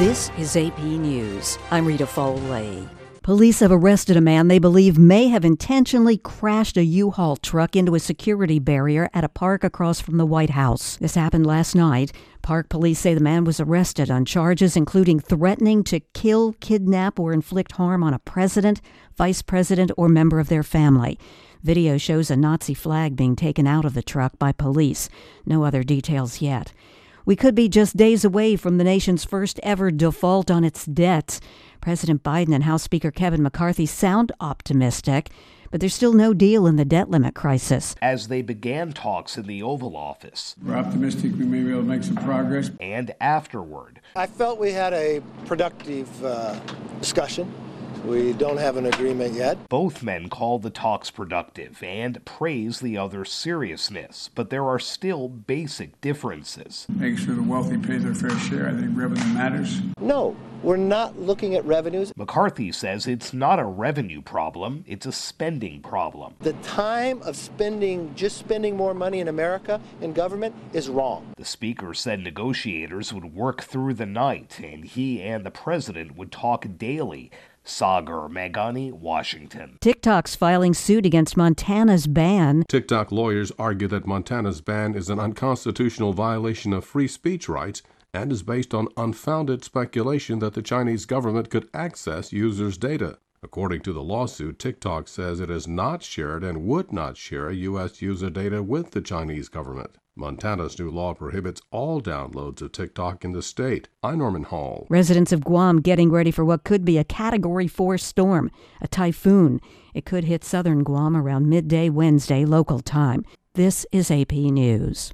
This is AP News. I'm Rita Foley. Police have arrested a man they believe may have intentionally crashed a U-Haul truck into a security barrier at a park across from the White House. This happened last night. Park police say the man was arrested on charges including threatening to kill, kidnap, or inflict harm on a president, vice president, or member of their family. Video shows a Nazi flag being taken out of the truck by police. No other details yet. We could be just days away from the nation's first ever default on its debts. President Biden and House Speaker Kevin McCarthy sound optimistic, but there's still no deal in the debt limit crisis. As they began talks in the Oval Office. We're optimistic we may be able to make some progress. And afterward. I felt we had a productive discussion. We don't have an agreement yet. Both men called the talks productive and praised the other's seriousness, but there are still basic differences. Make sure the wealthy pay their fair share. I think revenue matters. No, we're not looking at revenues. McCarthy says it's not a revenue problem, it's a spending problem. The time of just spending more money in America in government is wrong. The speaker said negotiators would work through the night, and he and the president would talk daily. Sagar Meghani, Washington. TikTok's filing suit against Montana's ban. TikTok lawyers argue that Montana's ban is an unconstitutional violation of free speech rights and is based on unfounded speculation that the Chinese government could access users' data. According to the lawsuit, TikTok says it has not shared and would not share U.S. user data with the Chinese government. Montana's new law prohibits all downloads of TikTok in the state. I'm Norman Hall. Residents of Guam getting ready for what could be a Category 4 storm, a typhoon. It could hit southern Guam around midday Wednesday local time. This is AP News.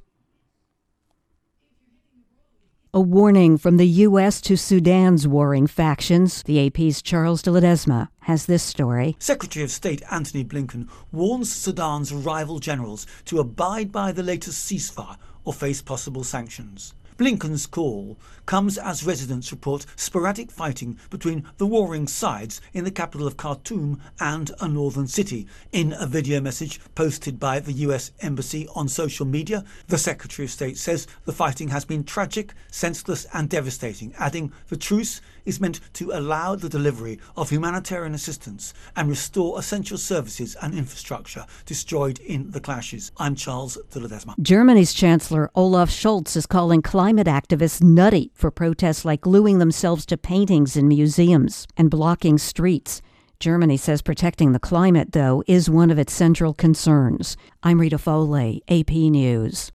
A warning from the U.S. to Sudan's warring factions. The AP's Charles de Ledesma has this story. Secretary of State Antony Blinken warns Sudan's rival generals to abide by the latest ceasefire or face possible sanctions. Blinken's call comes as residents report sporadic fighting between the warring sides in the capital of Khartoum and a northern city. In a video message posted by the US Embassy on social media, the Secretary of State says the fighting has been tragic, senseless and devastating, adding the truce is meant to allow the delivery of humanitarian assistance and restore essential services and infrastructure destroyed in the clashes. I'm Charles de Ledesma. Germany's Chancellor Olaf Scholz is calling climate activists nutty for protests like gluing themselves to paintings in museums and blocking streets. Germany says protecting the climate, though, is one of its central concerns. I'm Rita Foley, AP News.